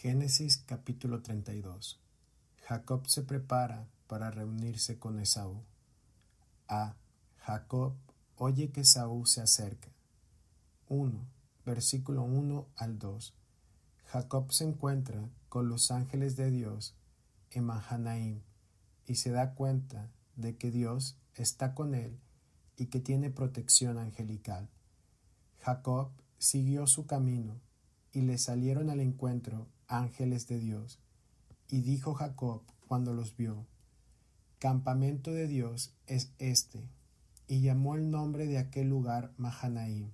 Génesis capítulo 32. Jacob se prepara para reunirse con Esaú. Jacob oye que Esaú se acerca. 1. Versículo 1 al 2. Jacob se encuentra con los ángeles de Dios en Mahanaim y se da cuenta de que Dios está con él y que tiene protección angelical. Jacob siguió su camino y le salieron al encuentro ángeles de Dios. Y dijo Jacob cuando los vio: Campamento de Dios es este. Y llamó el nombre de aquel lugar Mahanaim.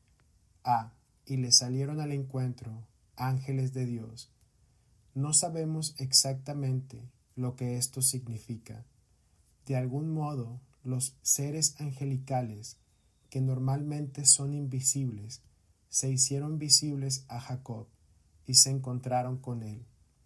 Y le salieron al encuentro ángeles de Dios. No sabemos exactamente lo que esto significa. De algún modo, los seres angelicales, que normalmente son invisibles, se hicieron visibles a Jacob y se encontraron con él.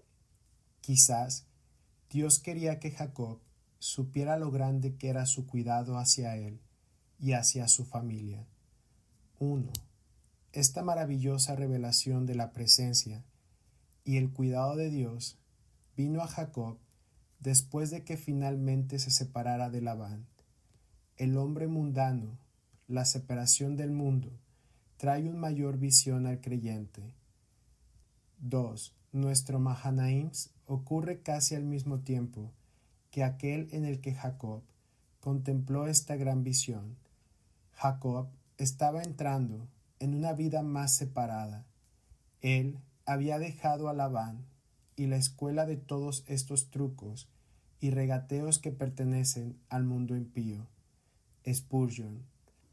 Quizás Dios quería que Jacob supiera lo grande que era su cuidado hacia él y hacia su familia. 1. Esta maravillosa revelación de la presencia y el cuidado de Dios vino a Jacob después de que finalmente se separara de Labán. El hombre mundano, la separación del mundo, trae una mayor visión al creyente. 2. Nuestro Mahanaim ocurre casi al mismo tiempo que aquel en el que Jacob contempló esta gran visión. Jacob estaba entrando en una vida más separada. Él había dejado a Labán y la escuela de todos estos trucos y regateos que pertenecen al mundo impío. Spurgeon.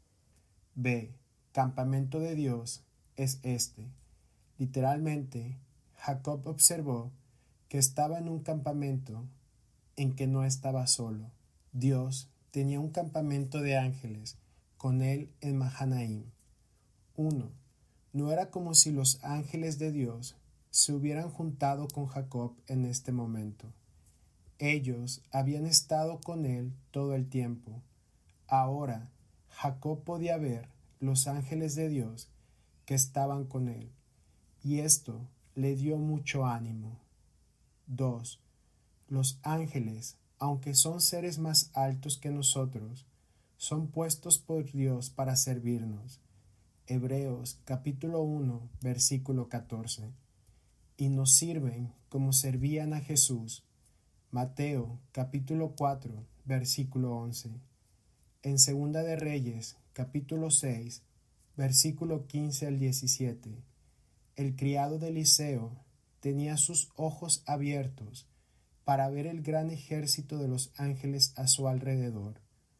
Campamento de Dios es este. Literalmente, Jacob observó que estaba en un campamento en que no estaba solo. Dios tenía un campamento de ángeles con él en Mahanaim. 1. No era como si los ángeles de Dios se hubieran juntado con Jacob en este momento. Ellos habían estado con él todo el tiempo. Ahora, Jacob podía ver los ángeles de Dios que estaban con él, y esto le dio mucho ánimo. 2. Los ángeles, aunque son seres más altos que nosotros, son puestos por Dios para servirnos. Hebreos capítulo 1, versículo 14. Y nos sirven como servían a Jesús. Mateo capítulo 4, versículo 11. En Segunda de Reyes capítulo 6, versículo 15 al 17. El criado de Eliseo tenía sus ojos abiertos para ver el gran ejército de los ángeles a su alrededor.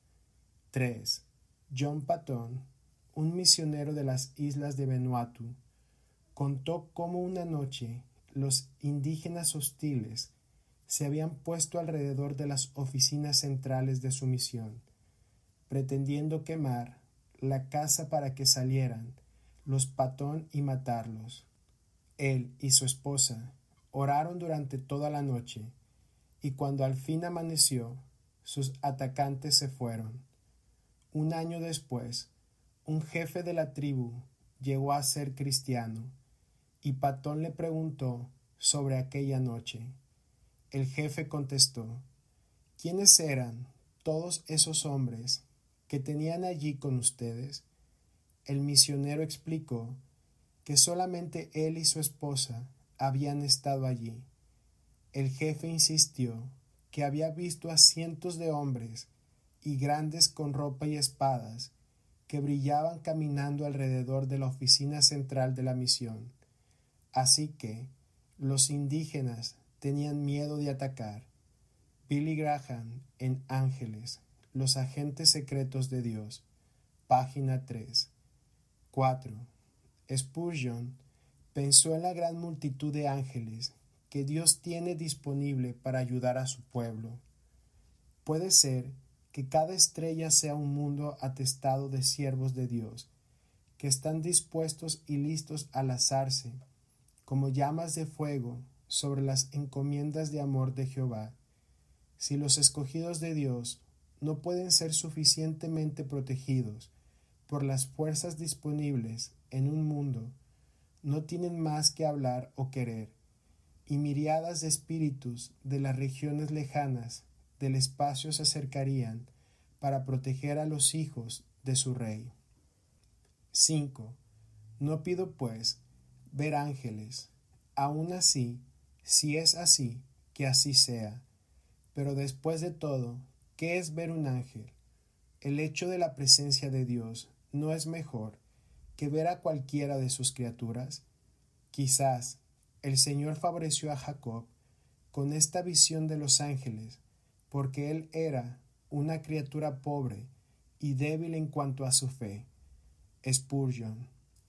3. John Patton, un misionero de las islas de Vanuatu, contó cómo una noche los indígenas hostiles se habían puesto alrededor de las oficinas centrales de su misión, pretendiendo quemar la casa para que salieran los Patton y matarlos. Él y su esposa oraron durante toda la noche, y cuando al fin amaneció, sus atacantes se fueron. Un año después, un jefe de la tribu llegó a ser cristiano, y Patton le preguntó sobre aquella noche. El jefe contestó: ¿Quiénes eran todos esos hombres que tenían allí con ustedes? El misionero explicó que solamente él y su esposa habían estado allí. El jefe insistió que había visto a cientos de hombres y grandes con ropa y espadas que brillaban caminando alrededor de la oficina central de la misión. Así que los indígenas tenían miedo de atacar. Billy Graham en Ángeles, los agentes secretos de Dios, página 3. 4. Spurgeon pensó en la gran multitud de ángeles que Dios tiene disponible para ayudar a su pueblo. Puede ser que cada estrella sea un mundo atestado de siervos de Dios, que están dispuestos y listos a lanzarse, como llamas de fuego, sobre las encomiendas de amor de Jehová. Si los escogidos de Dios no pueden ser suficientemente protegidos por las fuerzas disponibles en un mundo, no tienen más que hablar o querer, y miríadas de espíritus de las regiones lejanas del espacio se acercarían para proteger a los hijos de su rey. 5. No pido, pues, ver ángeles. Aun así, si es así, que así sea. Pero después de todo, ¿qué es ver un ángel? El hecho de la presencia de Dios no es mejor que ver a cualquiera de sus criaturas. Quizás el Señor favoreció a Jacob con esta visión de los ángeles, porque él era una criatura pobre y débil en cuanto a su fe. Spurgeon.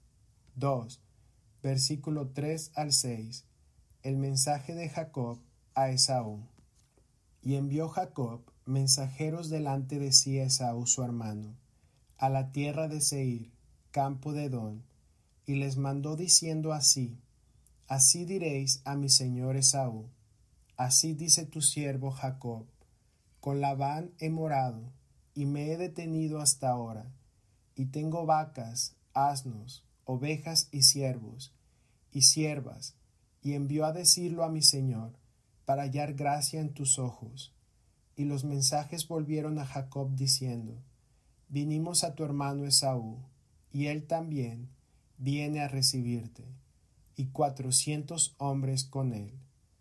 2. Versículo 3 al 6. El mensaje de Jacob a Esaú. Y envió Jacob mensajeros delante de sí a Esaú su hermano, a la tierra de Seir, campo de Edom, y les mandó diciendo así: Así diréis a mi señor Esaú, así dice tu siervo Jacob, con Labán he morado, y me he detenido hasta ahora, y tengo vacas, asnos, ovejas y siervos, y siervas, y envió a decirlo a mi señor, para hallar gracia en tus ojos. Y los mensajes volvieron a Jacob diciendo: Vinimos a tu hermano Esaú, y él también viene a recibirte, y 400 hombres con él.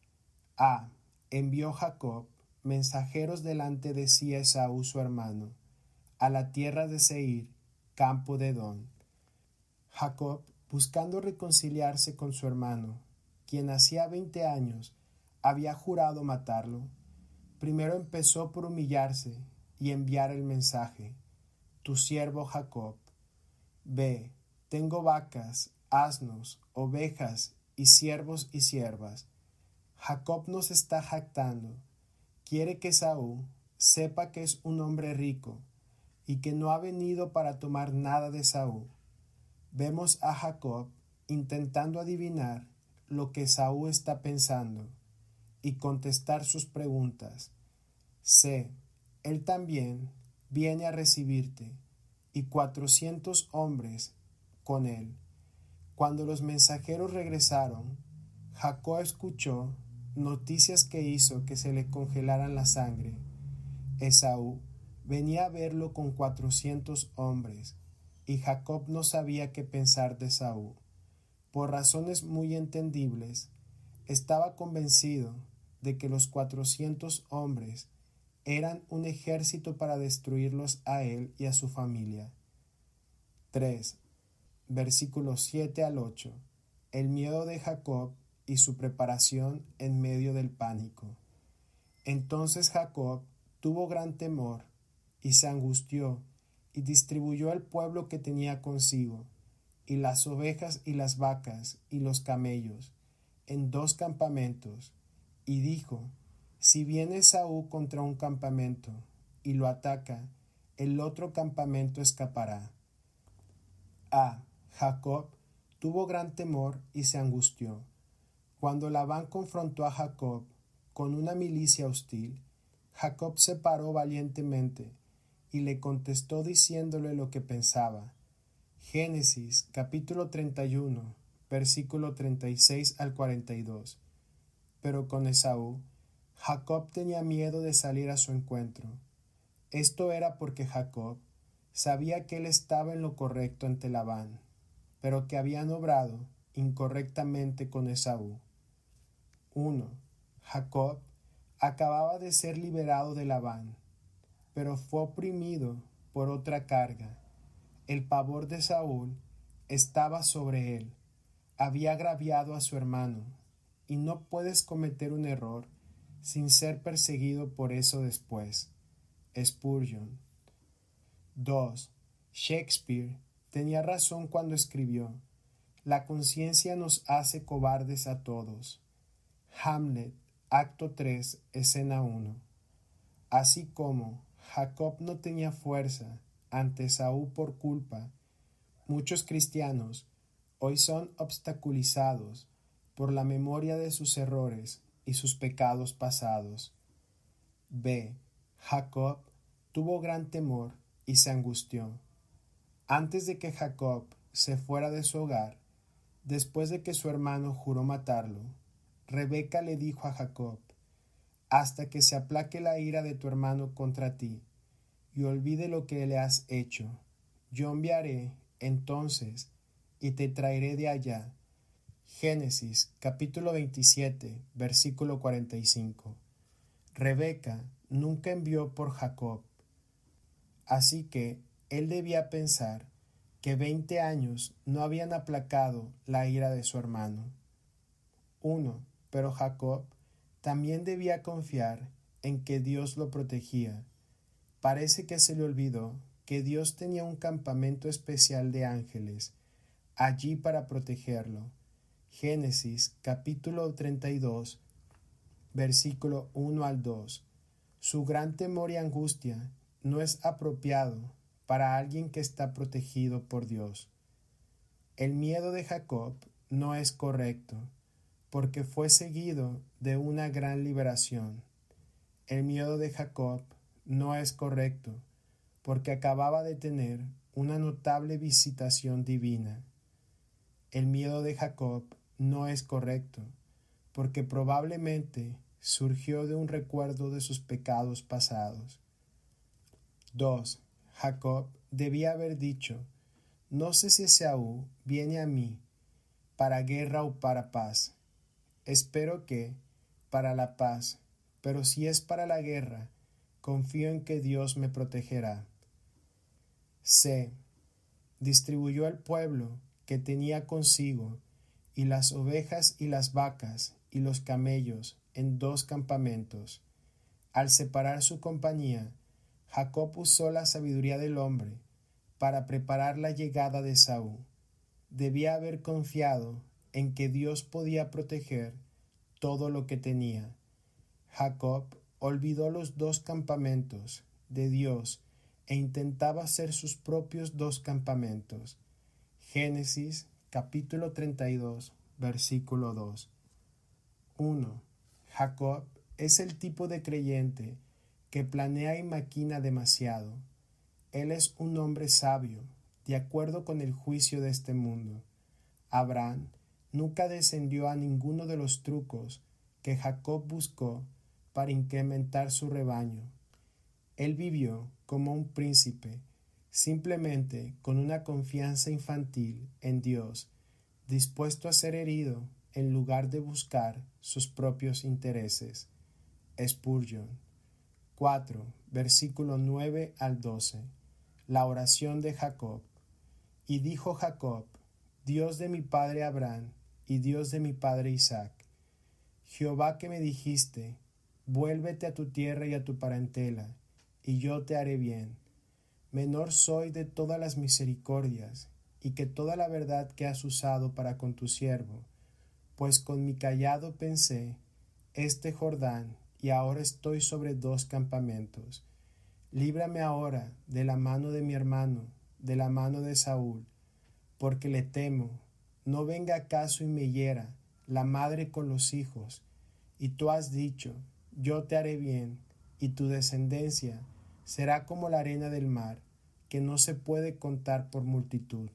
Envió Jacob mensajeros delante de sí a Esaú su hermano, a la tierra de Seir, campo de Edom. Jacob, buscando reconciliarse con su hermano, quien hacía 20 años había jurado matarlo, primero empezó por humillarse y enviar el mensaje: Tu siervo Jacob, ve, tengo vacas, asnos, ovejas y siervos y siervas. Jacob nos está jactando. Quiere que Esaú sepa que es un hombre rico y que no ha venido para tomar nada de Esaú. Vemos a Jacob intentando adivinar lo que Esaú está pensando y contestar sus preguntas. Sé, él también viene a recibirte, y 400 hombres con él. Cuando los mensajeros regresaron, Jacob escuchó noticias que hizo que se le congelaran la sangre. Esaú venía a verlo con 400 hombres, y Jacob no sabía qué pensar de Esaú. Por razones muy entendibles, estaba convencido de que los 400 hombres eran un ejército para destruirlos a él y a su familia. 3. Versículos 7 al 8. El miedo de Jacob y su preparación en medio del pánico. Entonces Jacob tuvo gran temor y se angustió y distribuyó el pueblo que tenía consigo, y las ovejas y las vacas y los camellos, en 2 campamentos, y dijo: Si viene Esaú contra un campamento y lo ataca, el otro campamento escapará. Jacob tuvo gran temor y se angustió. Cuando Labán confrontó a Jacob con una milicia hostil, Jacob se paró valientemente y le contestó diciéndole lo que pensaba. Génesis capítulo 31, versículo 36 al 42. Pero con Esaú, Jacob tenía miedo de salir a su encuentro. Esto era porque Jacob sabía que él estaba en lo correcto ante Labán, pero que habían obrado incorrectamente con Esaú. 1. Jacob acababa de ser liberado de Labán, pero fue oprimido por otra carga. El pavor de Saúl estaba sobre él. Había agraviado a su hermano, y no puedes cometer un error sin ser perseguido por eso después. Spurgeon. 2. Shakespeare tenía razón cuando escribió: La conciencia nos hace cobardes a todos. Hamlet, acto 3, escena 1. Así como Jacob no tenía fuerza ante Esaú por culpa, muchos cristianos hoy son obstaculizados por la memoria de sus errores y sus pecados pasados. B. Jacob tuvo gran temor y se angustió. Antes de que Jacob se fuera de su hogar, después de que su hermano juró matarlo, Rebeca le dijo a Jacob: hasta que se aplaque la ira de tu hermano contra ti, y olvide lo que le has hecho, yo enviaré entonces y te traeré de allá. Génesis capítulo 27, versículo 45. Rebeca nunca envió por Jacob, así que él debía pensar que 20 años no habían aplacado la ira de su hermano. Pero Jacob también debía confiar en que Dios lo protegía. Parece que se le olvidó que Dios tenía un campamento especial de ángeles allí para protegerlo. Génesis capítulo 32, versículo 1 al 2. Su gran temor y angustia no es apropiado para alguien que está protegido por Dios. El miedo de Jacob no es correcto, porque fue seguido de una gran liberación. El miedo de Jacob no es correcto, porque acababa de tener una notable visitación divina. El miedo de Jacob no es correcto, porque probablemente surgió de un recuerdo de sus pecados pasados. 2. Jacob debía haber dicho: no sé si Esaú viene a mí para guerra o para paz. Espero que para la paz, pero si es para la guerra, confío en que Dios me protegerá. C. Distribuyó el pueblo que tenía consigo, y las ovejas y las vacas y los camellos en 2 campamentos. Al separar su compañía, Jacob usó la sabiduría del hombre para preparar la llegada de Esaú. Debía haber confiado en que Dios podía proteger todo lo que tenía. Jacob olvidó los 2 campamentos de Dios e intentaba hacer sus propios 2 campamentos. Génesis capítulo 32, versículo 2. 1. Jacob es el tipo de creyente que planea y maquina demasiado. Él es un hombre sabio, de acuerdo con el juicio de este mundo. Abraham nunca descendió a ninguno de los trucos que Jacob buscó para incrementar su rebaño. Él vivió como un príncipe, simplemente con una confianza infantil en Dios, dispuesto a ser herido en lugar de buscar sus propios intereses. Spurgeon. 4. Versículo 9 al 12. La oración de Jacob. Y dijo Jacob: Dios de mi padre Abraham y Dios de mi padre Isaac, Jehová que me dijiste: vuélvete a tu tierra y a tu parentela, y yo te haré bien. Menor soy de todas las misericordias, y que toda la verdad que has usado para con tu siervo, pues con mi cayado pensé este Jordán, y ahora estoy sobre 2 campamentos. Líbrame ahora de la mano de mi hermano, de la mano de Saúl, porque le temo, no venga acaso y me hiera la madre con los hijos. Y tú has dicho: yo te haré bien, y tu descendencia será como la arena del mar, que no se puede contar por multitud.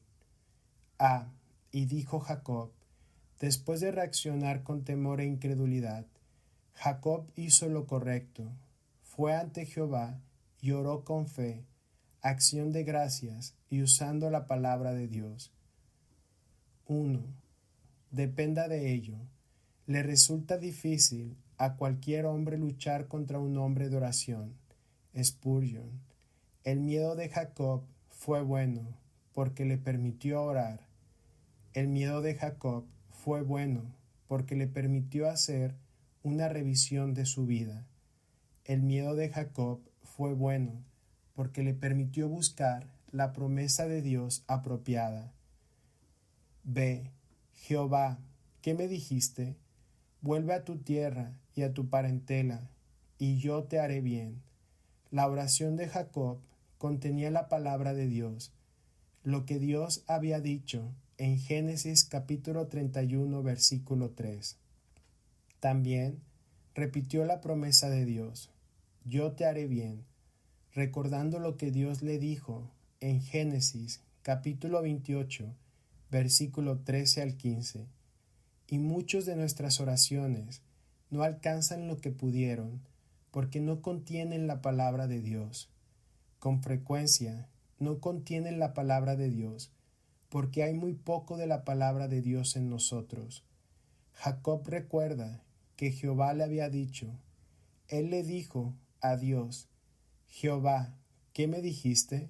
Y dijo Jacob, después de reaccionar con temor e incredulidad, Jacob hizo lo correcto, fue ante Jehová y oró con fe, acción de gracias y usando la palabra de Dios. 1. Dependa de ello. Le resulta difícil a cualquier hombre luchar contra un hombre de oración. Spurgeon. El miedo de Jacob fue bueno porque le permitió orar. El miedo de Jacob fue bueno porque le permitió hacer una revisión de su vida. El miedo de Jacob fue bueno porque le permitió buscar la promesa de Dios apropiada. B. Jehová, ¿qué me dijiste? Vuelve a tu tierra y a tu parentela, y yo te haré bien. La oración de Jacob contenía la palabra de Dios, lo que Dios había dicho en Génesis capítulo 31, versículo 3. También repitió la promesa de Dios: yo te haré bien, recordando lo que Dios le dijo en Génesis capítulo 28, versículo 13 al 15. y muchos de nuestras oraciones no alcanzan lo que pudieron porque no contienen la palabra de Dios. Con frecuencia no contienen la palabra de Dios porque hay muy poco de la palabra de Dios en nosotros. Jacob recuerda que Jehová le había dicho. Él le dijo a Dios: Jehová, ¿qué me dijiste?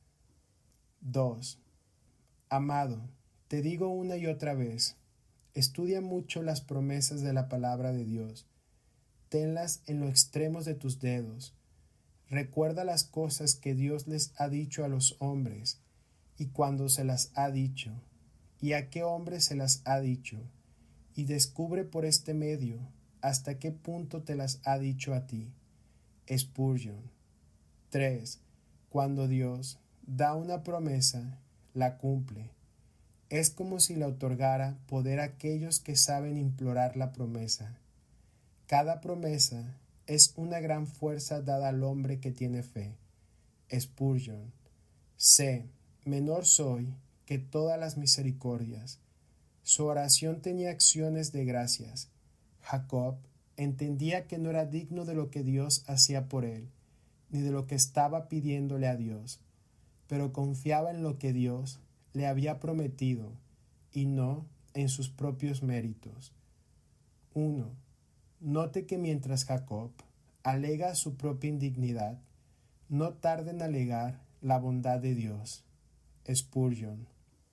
2. Amado, te digo una y otra vez, estudia mucho las promesas de la palabra de Dios. Tenlas en los extremos de tus dedos. Recuerda las cosas que Dios les ha dicho a los hombres, y cuándo se las ha dicho, y a qué hombre se las ha dicho, y descubre por este medio hasta qué punto te las ha dicho a ti. Spurgeon. 3. Cuando Dios da una promesa, la cumple. Es como si le otorgara poder a aquellos que saben implorar la promesa. Cada promesa es una gran fuerza dada al hombre que tiene fe. Spurgeon. Sé, menor soy que todas las misericordias. Su oración tenía acciones de gracias. Jacob entendía que no era digno de lo que Dios hacía por él, ni de lo que estaba pidiéndole a Dios, pero confiaba en lo que Dios le había prometido y no en sus propios méritos. 1. Note que mientras Jacob alega su propia indignidad, no tarda en alegar la bondad de Dios. Spurgeon.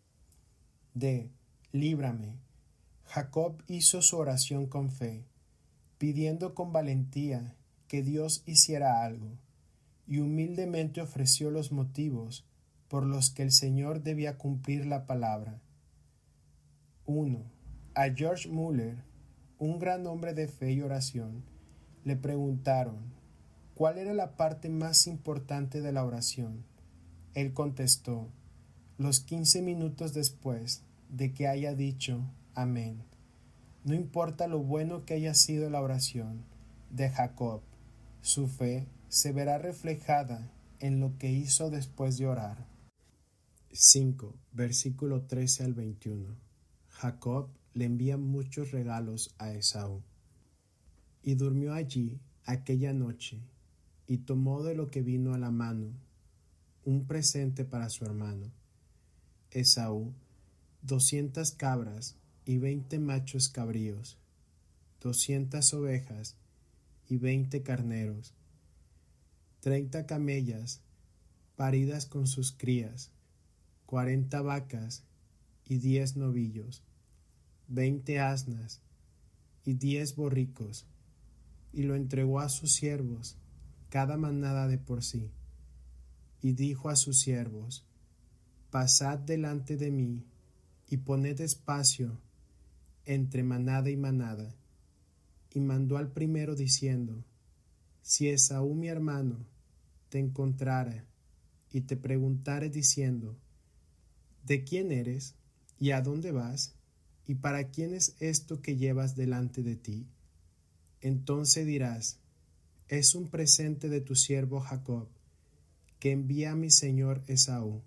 D. Líbrame. Jacob hizo su oración con fe, pidiendo con valentía que Dios hiciera algo, y humildemente ofreció los motivos por los que el Señor debía cumplir la palabra. 1. A George Muller, un gran hombre de fe y oración, le preguntaron cuál era la parte más importante de la oración. Él contestó: los 15 minutos después de que haya dicho amén. No importa lo bueno que haya sido la oración de Jacob, su fe se verá reflejada en lo que hizo después de orar. 5. Versículo 13 al 21. Jacob le envía muchos regalos a Esaú. Y durmió allí aquella noche, y tomó de lo que vino a la mano un presente para su hermano. Esaú 200 cabras y 20 machos cabríos, 200 ovejas y 20 carneros, 30 camellas paridas con sus crías, 40 vacas y 10 novillos, 20 asnas y 10 borricos, y lo entregó a sus siervos, cada manada de por sí. Y dijo a sus siervos: pasad delante de mí, y poned espacio entre manada y manada. Y mandó al primero diciendo: si Esaú mi hermano te encontrara y te preguntare diciendo: ¿de quién eres? ¿Y a dónde vas? ¿Y para quién es esto que llevas delante de ti? Entonces dirás: es un presente de tu siervo Jacob, que envía a mi señor Esaú.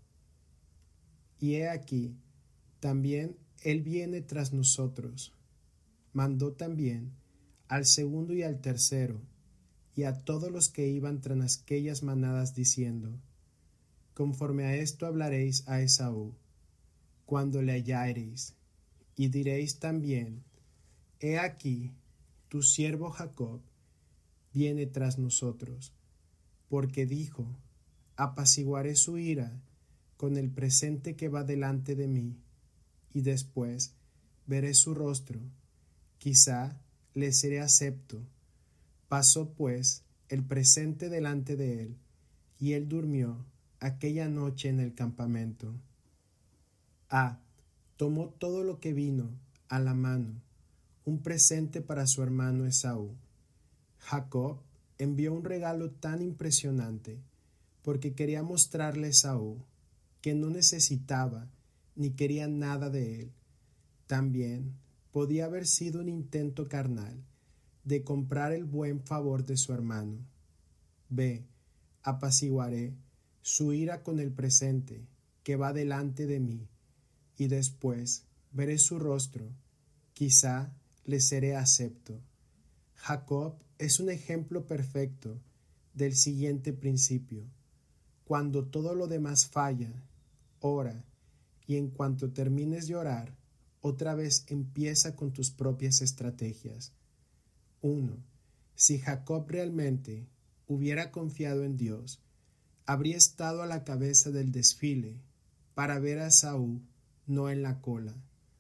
Y he aquí, también él viene tras nosotros. Mandó también al segundo y al tercero, y a todos los que iban tras aquellas manadas, diciendo: conforme a esto hablaréis a Esaú, cuando le hallareis, y diréis también: he aquí, tu siervo Jacob viene tras nosotros, porque dijo: apaciguaré su ira con el presente que va delante de mí, y después veré su rostro, quizá le seré acepto. Pasó pues el presente delante de él, y él durmió aquella noche en el campamento. Tomó todo lo que vino a la mano, un presente para su hermano Esaú. Jacob envió un regalo tan impresionante porque quería mostrarle a Esaú que no necesitaba ni quería nada de él. También podía haber sido un intento carnal de comprar el buen favor de su hermano. Apaciguaré su ira con el presente que va delante de mí, y después veré su rostro, quizá le seré acepto. Jacob es un ejemplo perfecto del siguiente principio. Cuando todo lo demás falla, ora, y en cuanto termines de orar, otra vez empieza con tus propias estrategias. 1. Si Jacob realmente hubiera confiado en Dios, habría estado a la cabeza del desfile para ver a Esaú, no en la cola.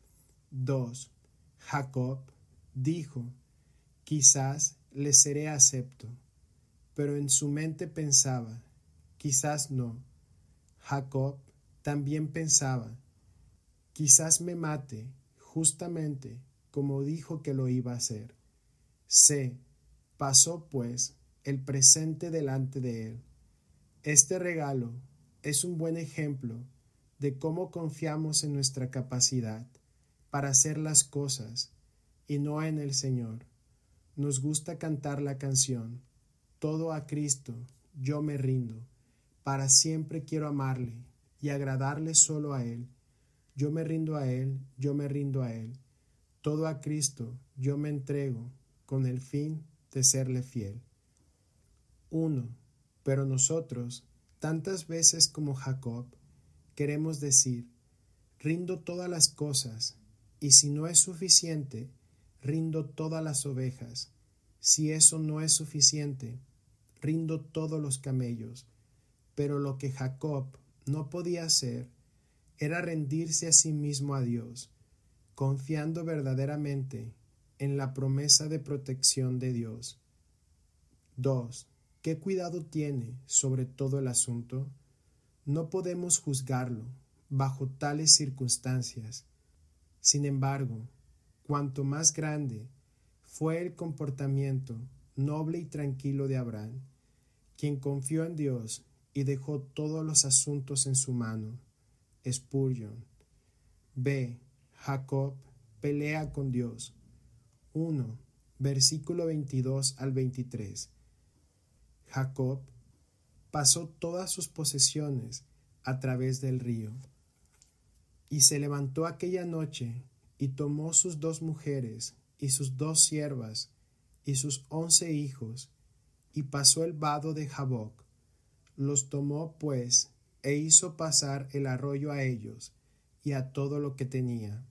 2. Jacob dijo, quizás le seré acepto, pero en su mente pensaba, quizás no. Jacob también pensaba, quizás me mate, justamente como dijo que lo iba a hacer. C. Pasó, pues, el presente delante de él. Este regalo es un buen ejemplo de cómo confiamos en nuestra capacidad para hacer las cosas y no en el Señor. Nos gusta cantar la canción, todo a Cristo, yo me rindo, para siempre quiero amarle y agradarle solo a Él. Yo me rindo a Él, yo me rindo a Él. Todo a Cristo, yo me entrego, con el fin de serle fiel. 1. Pero nosotros, tantas veces como Jacob, queremos decir, rindo todas las cosas, y si no es suficiente, rindo todas las ovejas. Si eso no es suficiente, rindo todos los camellos. Pero lo que Jacob no podía hacer era rendirse a sí mismo a Dios, confiando verdaderamente en la promesa de protección de Dios. 2. ¿Qué cuidado tiene sobre todo el asunto? No podemos juzgarlo bajo tales circunstancias. Sin embargo, cuanto más grande fue el comportamiento noble y tranquilo de Abraham, quien confió en Dios y dejó todos los asuntos en su mano. Spurgeon. B. Jacob pelea con Dios. 1. Versículo 22 al 23. Jacob pasó todas sus posesiones a través del río, y se levantó aquella noche y tomó sus 2 mujeres y sus 2 siervas y sus 11 hijos, y pasó el vado de Jaboc. Los tomó pues e hizo pasar el arroyo a ellos y a todo lo que tenía.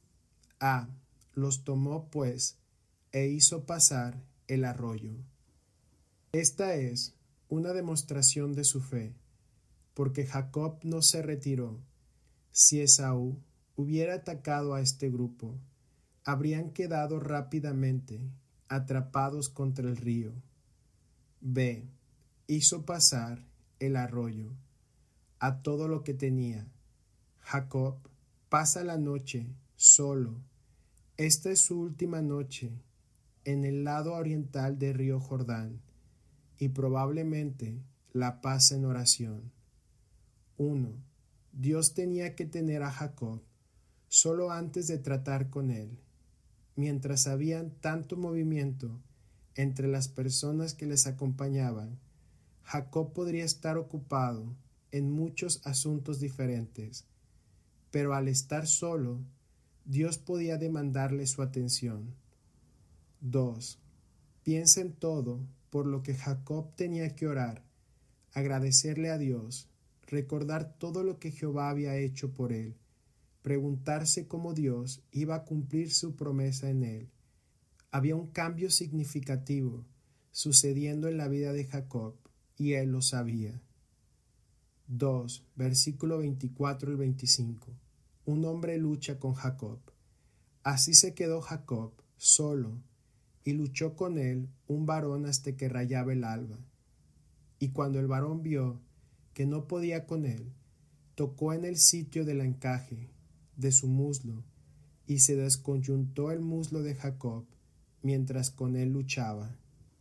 Los tomó pues e hizo pasar el arroyo. Esta es una demostración de su fe, porque Jacob no se retiró. Si Esaú hubiera atacado a este grupo, habrían quedado rápidamente atrapados contra el río. B. Hizo pasar el arroyo a todo lo que tenía. Jacob pasa la noche solo. Esta es su última noche en el lado oriental del río Jordán, y probablemente la pasa en oración. 1. Dios tenía que tener a Jacob solo antes de tratar con él. Mientras había tanto movimiento entre las personas que les acompañaban, Jacob podría estar ocupado en muchos asuntos diferentes, pero al estar solo, Dios podía demandarle su atención. 2. Piensa en todo por lo que Jacob tenía que orar, agradecerle a Dios, recordar todo lo que Jehová había hecho por él, preguntarse cómo Dios iba a cumplir su promesa en él. Había un cambio significativo sucediendo en la vida de Jacob, y él lo sabía. 2. Versículo 24 al 25. Un hombre lucha con Jacob. Así se quedó Jacob solo, y luchó con él un varón hasta que rayaba el alba. Y cuando el varón vio que no podía con él, tocó en el sitio del encaje de su muslo, y se desconyuntó el muslo de Jacob mientras con él luchaba.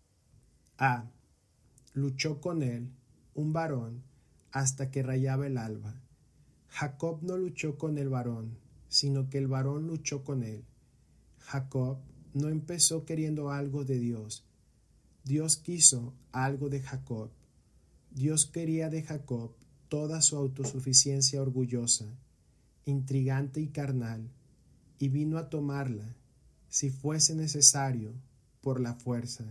Luchó con él un varón hasta que rayaba el alba. Jacob no luchó con el varón, sino que el varón luchó con él. Jacob no empezó queriendo algo de Dios. Dios quiso algo de Jacob. Dios quería de Jacob toda su autosuficiencia orgullosa, intrigante y carnal, y vino a tomarla si fuese necesario, por la fuerza.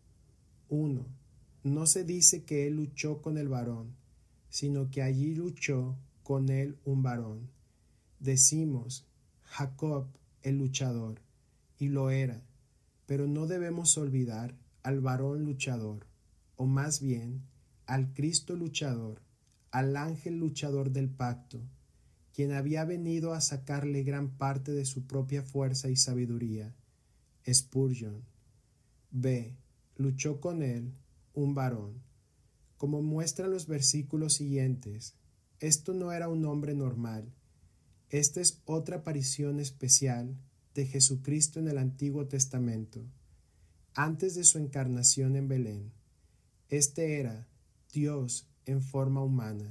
1. No se dice que él luchó con el varón, sino que allí luchó con él un varón. Decimos, Jacob el luchador, y lo era, pero no debemos olvidar al varón luchador, o más bien, al Cristo luchador, al ángel luchador del pacto, quien había venido a sacarle gran parte de su propia fuerza y sabiduría. Spurgeon. B. Luchó con él un varón. Como muestran los versículos siguientes, esto no era un hombre normal. Esta es otra aparición especial de Jesucristo en el Antiguo Testamento. Antes de su encarnación en Belén, este era Dios en forma humana.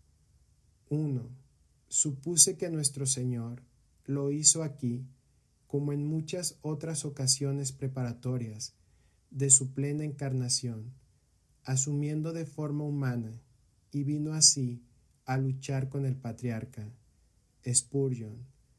1. Supuse que nuestro Señor lo hizo aquí, como en muchas otras ocasiones preparatorias de su plena encarnación, asumiendo de forma humana, y vino así a luchar con el patriarca. Spurgeon.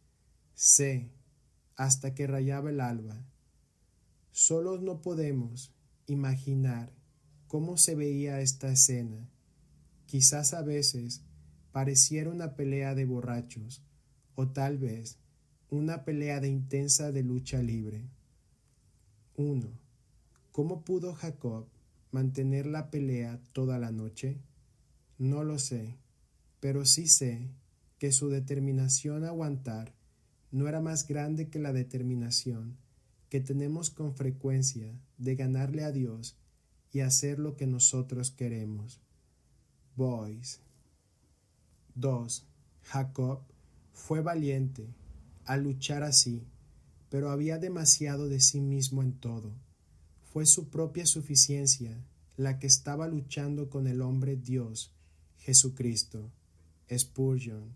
C. Hasta que rayaba el alba. Solos no podemos imaginar cómo se veía esta escena. Quizás a veces pareciera una pelea de borrachos, o tal vez una pelea de lucha libre. 1. ¿Cómo pudo Jacob mantener la pelea toda la noche? No lo sé, pero sí sé que su determinación a aguantar no era más grande que la determinación que tenemos con frecuencia de ganarle a Dios y hacer lo que nosotros queremos. Boyce. 2. Jacob fue valiente al luchar así, pero había demasiado de sí mismo en todo. Fue su propia suficiencia la que estaba luchando con el hombre Dios, Jesucristo. Spurgeon.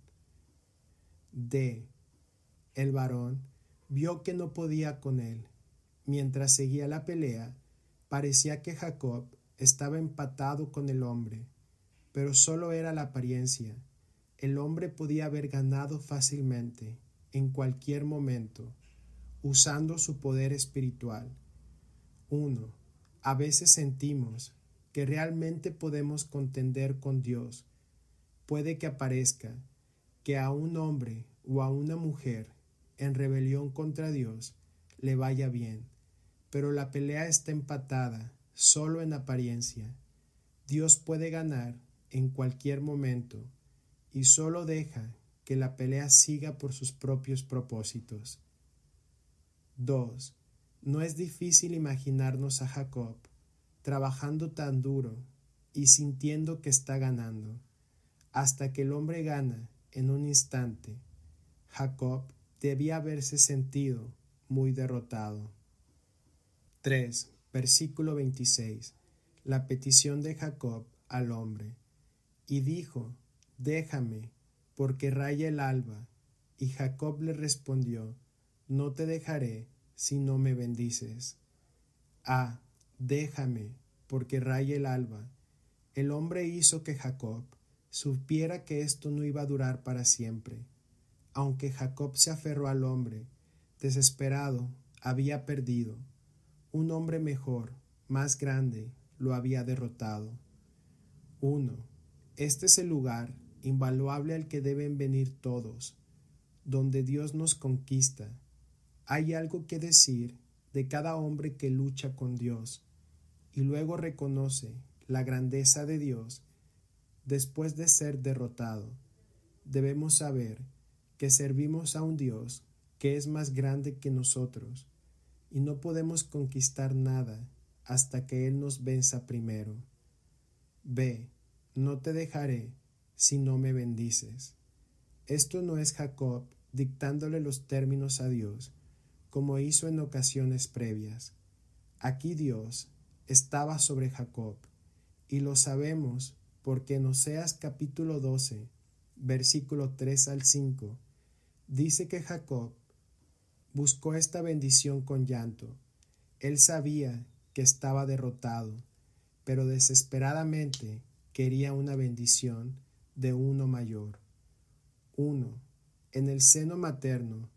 D. El varón vio que no podía con él. Mientras seguía la pelea, parecía que Jacob estaba empatado con el hombre, pero solo era la apariencia. El hombre podía haber ganado fácilmente, en cualquier momento, usando su poder espiritual. 1. A veces sentimos que realmente podemos contender con Dios. Puede que aparezca que a un hombre o a una mujer en rebelión contra Dios le vaya bien, pero la pelea está empatada solo en apariencia. Dios puede ganar en cualquier momento y solo deja que la pelea siga por sus propios propósitos. 2. No es difícil imaginarnos a Jacob trabajando tan duro y sintiendo que está ganando, hasta que el hombre gana en un instante. Jacob debía haberse sentido muy derrotado. 3. Versículo 26. La petición de Jacob al hombre. Y dijo, déjame, porque raya el alba. Y Jacob le respondió, no te dejaré si no me bendices. A. Déjame, porque raya el alba. El hombre hizo que Jacob supiera que esto no iba a durar para siempre. Aunque Jacob se aferró al hombre, desesperado, había perdido. Un hombre mejor, más grande, lo había derrotado. 1. Este es el lugar invaluable al que deben venir todos, donde Dios nos conquista. Hay algo que decir de cada hombre que lucha con Dios y luego reconoce la grandeza de Dios después de ser derrotado. Debemos saber que servimos a un Dios que es más grande que nosotros y no podemos conquistar nada hasta que Él nos venza primero. B. No te dejaré si no me bendices. Esto no es Jacob dictándole los términos a Dios, como hizo en ocasiones previas. Aquí Dios estaba sobre Jacob, y lo sabemos porque en Oseas capítulo 12, versículo 3 al 5, dice que Jacob buscó esta bendición con llanto. Él sabía que estaba derrotado, pero desesperadamente quería una bendición de uno mayor. 1. En el seno materno,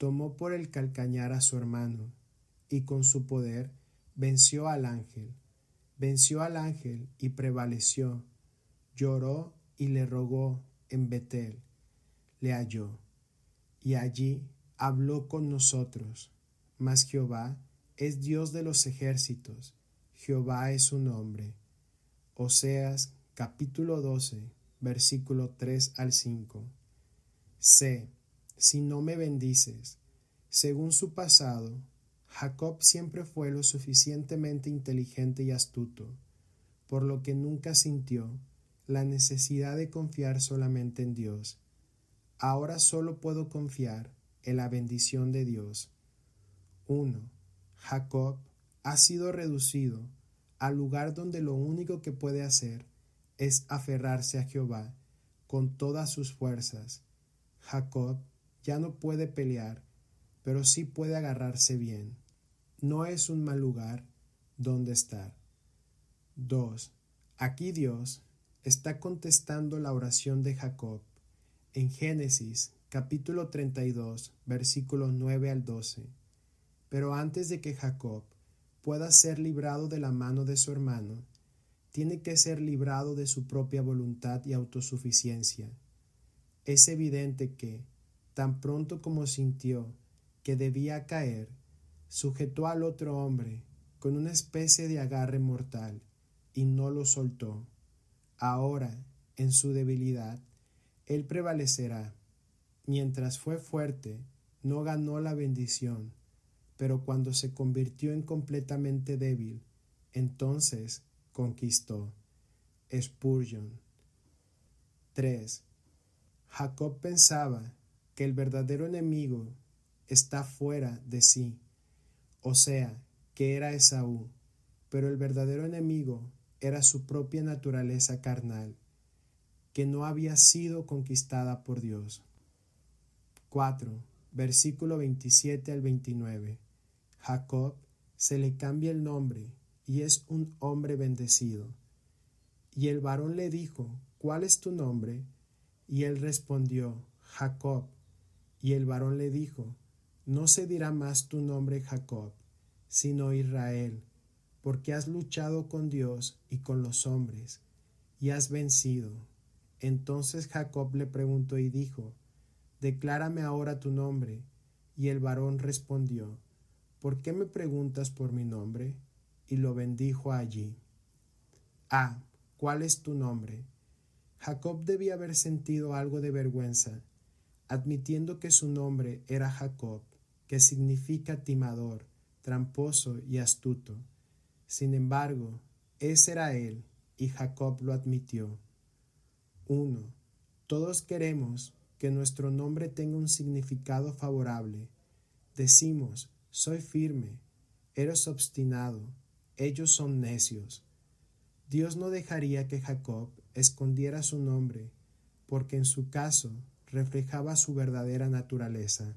tomó por el calcañar a su hermano, y con su poder venció al ángel. Venció al ángel y prevaleció. Lloró y le rogó en Betel. Le halló, y allí habló con nosotros. Mas Jehová es Dios de los ejércitos, Jehová es su nombre. Oseas capítulo 12, versículo 3 al 5. Sé, si no me bendices, según su pasado, Jacob siempre fue lo suficientemente inteligente y astuto, por lo que nunca sintió la necesidad de confiar solamente en Dios. Ahora solo puedo confiar en la bendición de Dios. 1. Jacob ha sido reducido al lugar donde lo único que puede hacer es aferrarse a Jehová con todas sus fuerzas. Jacob ya no puede pelear, pero sí puede agarrarse bien. No es un mal lugar donde estar. 2. Aquí Dios está contestando la oración de Jacob en Génesis capítulo 32, versículos 9 al 12. Pero antes de que Jacob pueda ser librado de la mano de su hermano, tiene que ser librado de su propia voluntad y autosuficiencia. Es evidente que, tan pronto como sintió que debía caer, sujetó al otro hombre con una especie de agarre mortal y no lo soltó. Ahora, en su debilidad, él prevalecerá. Mientras fue fuerte, no ganó la bendición, pero cuando se convirtió en completamente débil, entonces conquistó. Spurgeon. 3. Jacob pensaba que el verdadero enemigo está fuera de sí, o sea, que era Esaú, pero el verdadero enemigo era su propia naturaleza carnal, que no había sido conquistada por Dios. 4. Versículo 27 al 29. Jacob se le cambia el nombre y es un hombre bendecido. Y el varón le dijo, ¿cuál es tu nombre? Y él respondió, Jacob. Y el varón le dijo, no se dirá más tu nombre Jacob, sino Israel, porque has luchado con Dios y con los hombres, y has vencido. Entonces Jacob le preguntó y dijo, declárame ahora tu nombre. Y el varón respondió, ¿por qué me preguntas por mi nombre? Y lo bendijo allí. ¿Cuál es tu nombre? Jacob debía haber sentido algo de vergüenza, admitiendo que su nombre era Jacob, que significa timador, tramposo y astuto. Sin embargo, ese era él, y Jacob lo admitió. 1. Todos queremos que nuestro nombre tenga un significado favorable. Decimos, soy firme, eres obstinado, ellos son necios. Dios no dejaría que Jacob escondiera su nombre, porque en su caso reflejaba su verdadera naturaleza.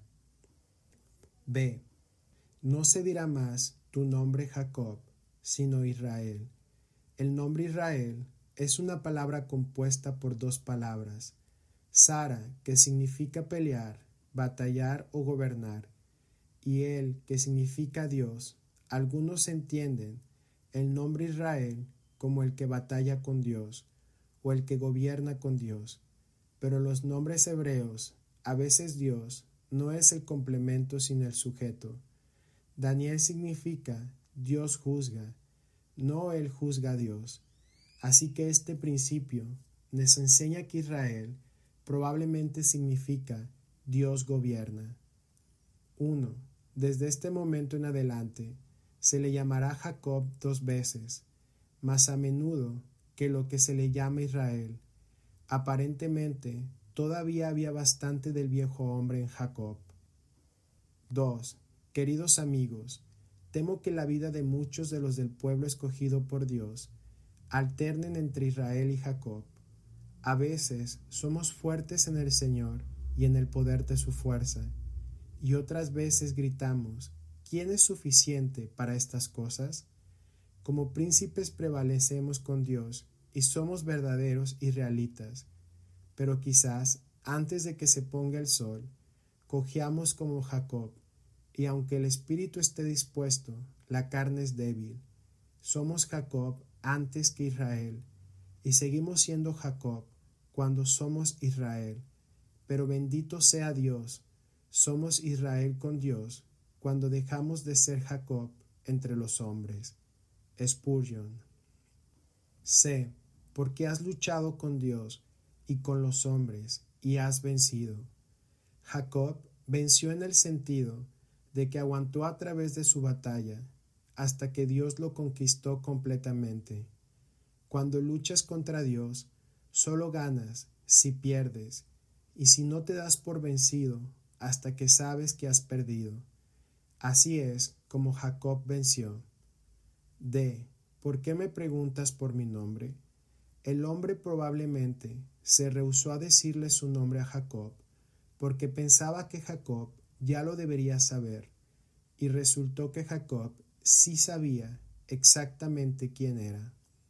B. No se dirá más tu nombre Jacob, sino Israel. El nombre Israel es una palabra compuesta por dos palabras. Sara, que significa pelear, batallar o gobernar, y él, que significa Dios. Algunos entienden el nombre Israel como el que batalla con Dios o el que gobierna con Dios, pero los nombres hebreos, a veces Dios, no es el complemento sino el sujeto. Daniel significa Dios juzga, no él juzga a Dios. Así que este principio nos enseña que Israel probablemente significa Dios gobierna. 1. Desde este momento en adelante se le llamará Jacob 2 veces, más a menudo que lo que se le llama Israel. Aparentemente, todavía había bastante del viejo hombre en Jacob. 2. Queridos amigos, temo que la vida de muchos de los del pueblo escogido por Dios alternen entre Israel y Jacob. A veces somos fuertes en el Señor y en el poder de su fuerza, y otras veces gritamos, ¿quién es suficiente para estas cosas? Como príncipes prevalecemos con Dios y somos verdaderos israelitas, pero quizás antes de que se ponga el sol, cojeamos como Jacob, y aunque el espíritu esté dispuesto, la carne es débil. Somos Jacob antes que Israel, y seguimos siendo Jacob cuando somos Israel. Pero bendito sea Dios, somos Israel con Dios cuando dejamos de ser Jacob entre los hombres. Spurgeon. Sé, porque has luchado con Dios y con los hombres, y has vencido. Jacob venció en el sentido de que aguantó a través de su batalla hasta que Dios lo conquistó completamente. Cuando luchas contra Dios, solo ganas si pierdes, y si no te das por vencido hasta que sabes que has perdido. Así es como Jacob venció. D. ¿Por qué me preguntas por mi nombre? El hombre probablemente se rehusó a decirle su nombre a Jacob porque pensaba que Jacob ya lo debería saber, y resultó que Jacob sí sabía exactamente quién era.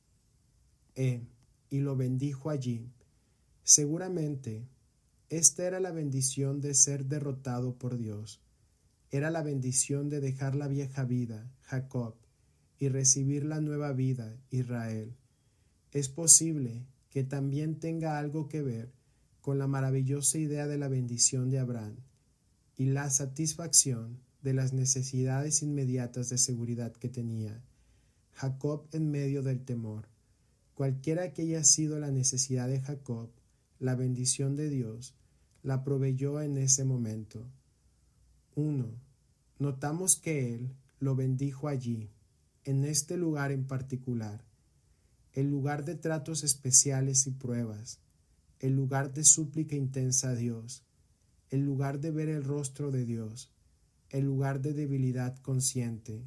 Y lo bendijo allí. Seguramente, esta era la bendición de ser derrotado por Dios. Era la bendición de dejar la vieja vida, Jacob, y recibir la nueva vida, Israel. Es posible que también tenga algo que ver con la maravillosa idea de la bendición de Abraham y la satisfacción de las necesidades inmediatas de seguridad que tenía Jacob en medio del temor. Cualquiera que haya sido la necesidad de Jacob, la bendición de Dios la proveyó en ese momento. 1. Notamos que Él lo bendijo allí, en este lugar en particular, el lugar de tratos especiales y pruebas, el lugar de súplica intensa a Dios, el lugar de ver el rostro de Dios, el lugar de debilidad consciente.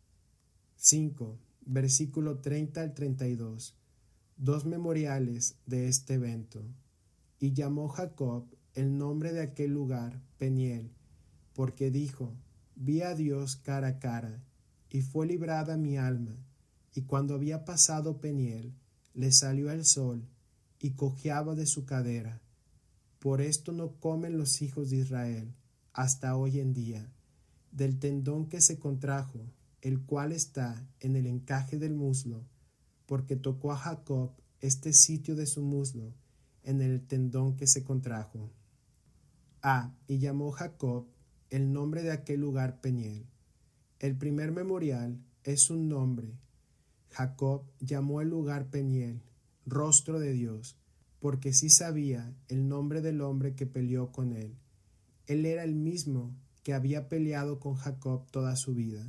5. Versículo 30 al 32. Dos memoriales de este evento. Y llamó Jacob el nombre de aquel lugar Peniel, porque dijo: vi a Dios cara a cara, y fue librada mi alma. Y cuando había pasado Peniel, le salió el sol, y cojeaba de su cadera. Por esto no comen los hijos de Israel, hasta hoy en día, del tendón que se contrajo, el cual está en el encaje del muslo, porque tocó a Jacob este sitio de su muslo, en el tendón que se contrajo. Y llamó Jacob el nombre de aquel lugar Peniel. El primer memorial es un nombre. Jacob llamó el lugar Peniel, rostro de Dios, porque sí sabía el nombre del hombre que peleó con él. Él era el mismo que había peleado con Jacob toda su vida.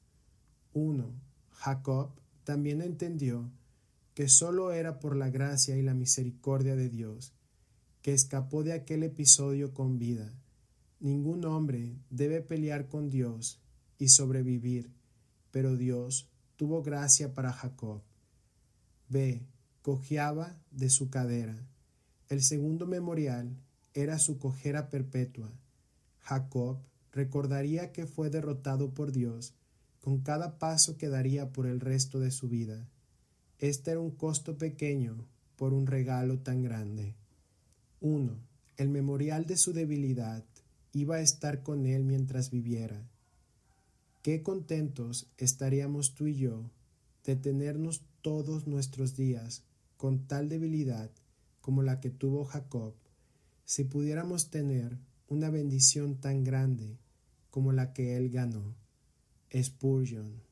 1. Jacob también entendió que solo era por la gracia y la misericordia de Dios que escapó de aquel episodio con vida. Ningún hombre debe pelear con Dios y sobrevivir, pero Dios tuvo gracia para Jacob. B. Cojeaba de su cadera. El segundo memorial era su cojera perpetua. Jacob recordaría que fue derrotado por Dios con cada paso que daría por el resto de su vida. Este era un costo pequeño por un regalo tan grande. 1. El memorial de su debilidad iba a estar con él mientras viviera. Qué contentos estaríamos tú y yo de tenernos todos nuestros días con tal debilidad como la que tuvo Jacob, si pudiéramos tener una bendición tan grande como la que él ganó. Spurgeon.